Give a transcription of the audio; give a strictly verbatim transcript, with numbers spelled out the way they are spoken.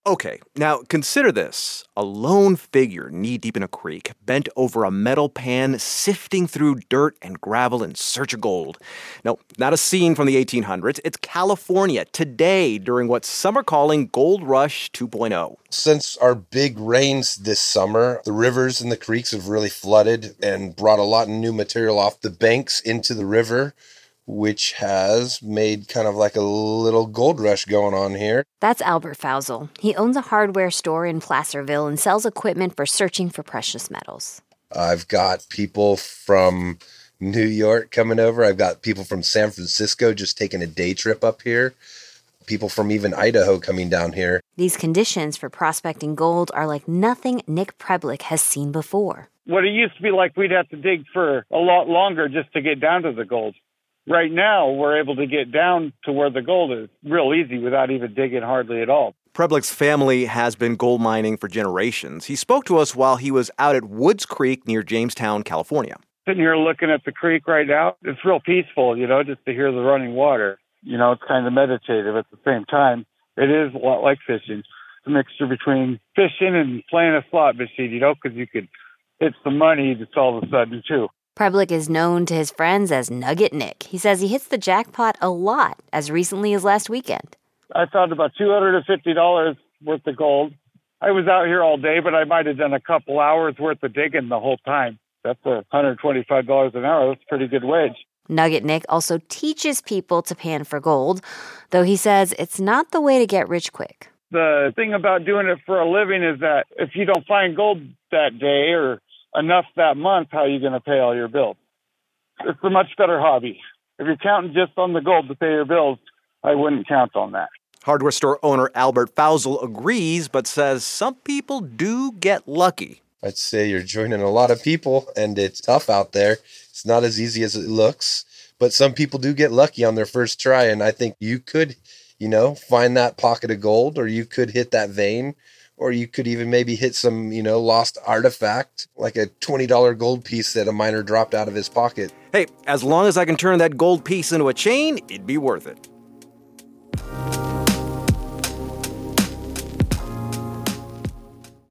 Okay, now consider this. A lone figure knee-deep in a creek, bent over a metal pan, sifting through dirt and gravel in search of gold. No, not a scene from the eighteen hundreds. It's California today during what some are calling Gold Rush two point oh. Since our big rains this summer, the rivers and the creeks have really flooded and brought a lot of new material off the banks into the river, which has made kind of like a little gold rush going on here. That's Albert Fausel. He owns a hardware store in Placerville and sells equipment for searching for precious metals. I've got people from New York coming over. I've got people from San Francisco just taking a day trip up here. People from even Idaho coming down here. These conditions for prospecting gold are like nothing Nick Preblick has seen before. What it used to be like, we'd have to dig for a lot longer just to get down to the gold. Right now, we're able to get down to where the gold is real easy without even digging hardly at all. Preblick's family has been gold mining for generations. He spoke to us while he was out at Woods Creek near Jamestown, California. Sitting here looking at the creek right now, it's real peaceful, you know, just to hear the running water. You know, it's kind of meditative at the same time. It is a lot like fishing. It's a mixture between fishing and playing a slot machine, you know, because you could hit some money just all of a sudden, too. Preblick is known to his friends as Nugget Nick. He says he hits the jackpot a lot, as recently as last weekend. I found about two hundred fifty dollars worth of gold. I was out here all day, but I might have done a couple hours worth of digging the whole time. That's one hundred twenty-five dollars an hour. That's a pretty good wage. Nugget Nick also teaches people to pan for gold, though he says it's not the way to get rich quick. The thing about doing it for a living is that if you don't find gold that day or enough that month, how are you going to pay all your bills? It's a much better hobby. If you're counting just on the gold to pay your bills, I wouldn't count on that. Hardware store owner Albert Fausel agrees, but says some people do get lucky. I'd say you're joining a lot of people, and it's tough out there. It's not as easy as it looks, but some people do get lucky on their first try, and I think you could, you know, find that pocket of gold, or you could hit that vein, or you could even maybe hit some, you know, lost artifact, like a twenty dollars gold piece that a miner dropped out of his pocket. Hey, as long as I can turn that gold piece into a chain, it'd be worth it.